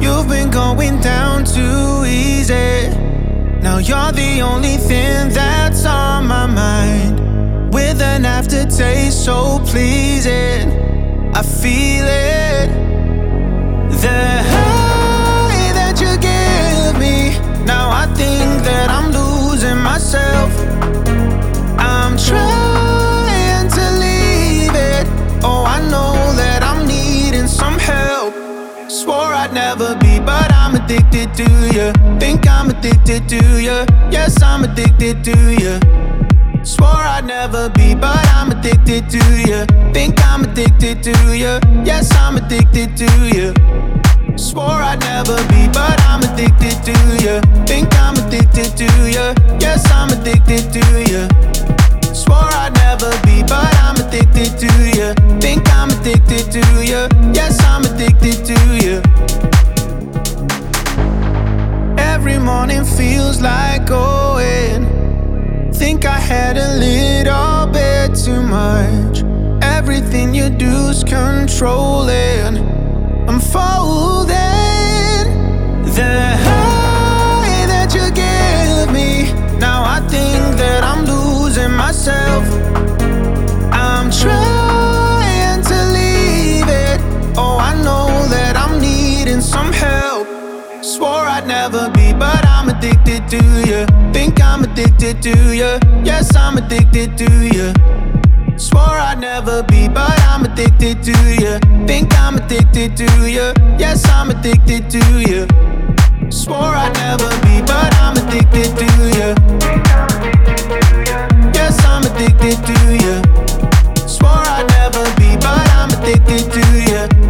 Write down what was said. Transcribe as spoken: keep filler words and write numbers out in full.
You've been going down too easy. Now you're the only thing that's on my mind. With an aftertaste so pleasing, I feel it. The high that you give me. Now I think that I'm losing myself. I'm trying to leave it. Oh, I know that I'm needing some help. Swore I'd never be, but I'm addicted to you. Think I'm addicted to you. Yes, I'm addicted to you. Swore I'd never be, but I'm addicted to you. Think I'm addicted to you. Yes, I'm addicted to you. Swore I'd never be, but I'm addicted to you. Think I'm addicted to you. Yes, I'm addicted to you. Swore I'd never be, but I'm addicted to you. Think I'm addicted to you. Yes, I'm addicted to you. Every morning feels like going. Think I had a little bit too much. Everything you do's controlling. I'm folding. The high that you give me. Now I think that I'm losing myself. I'm trying to leave it. Oh, I know that I'm needing some help. Swore I'd never be, but I'm addicted to you. Think I'm addicted to you. Yes, I'm addicted to you. Swore I'd never be, but I'm addicted to you. Think I'm addicted to you. Yes, I'm addicted to you. Swore I'd never be, but I'm addicted to you. Yes, I'm addicted to you. Swore I'd never be, but I'm addicted to you.